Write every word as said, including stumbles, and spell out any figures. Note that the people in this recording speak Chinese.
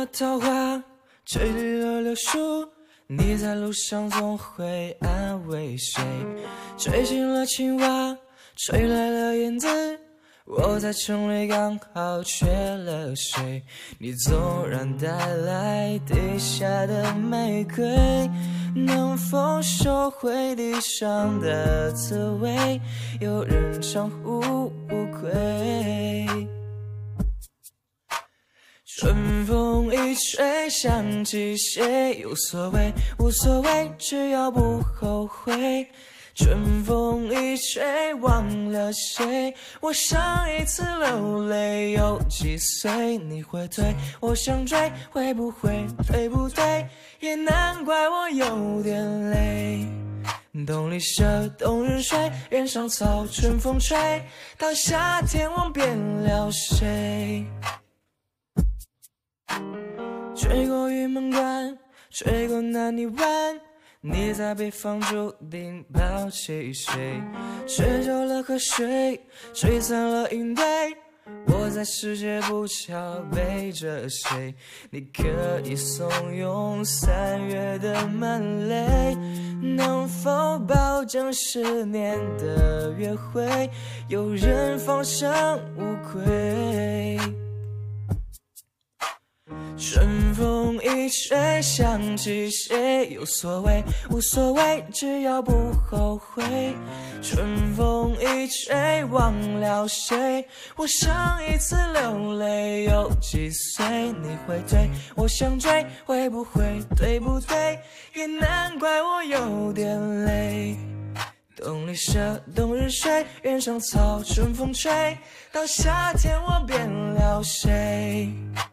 了桃花，吹绿了柳树，你在路上总会安慰谁？吹醒了青蛙，吹来了燕子，我在城里刚好缺了谁？你纵然带来地下的玫瑰，能否收回地上的滋味？有人唱无愧。春风一吹，想起谁？无所谓，无所谓，只要不后悔。春风一吹，忘了谁？我上一次流泪有几岁？你会退，我想追，会不会对不对？也难怪我有点累。冬里蛇，冬日睡，原上草，春风吹，到夏天忘变了谁？吹过玉门关，吹过南泥湾，你在北方注定抛弃谁？吹走了河水，吹散了应对，我在世界不巧背着谁？你可以怂恿三月的满泪，能否保证十年的约会有人放生无愧？春风一吹，想起谁？有所谓，无所谓，只要不后悔。春风一吹，忘了谁？我上一次流泪有几岁？你会退，我想追，会不会对不对？也难怪我有点累。冬里蛇，冬日睡，原上草，春风吹，到夏天我变了谁？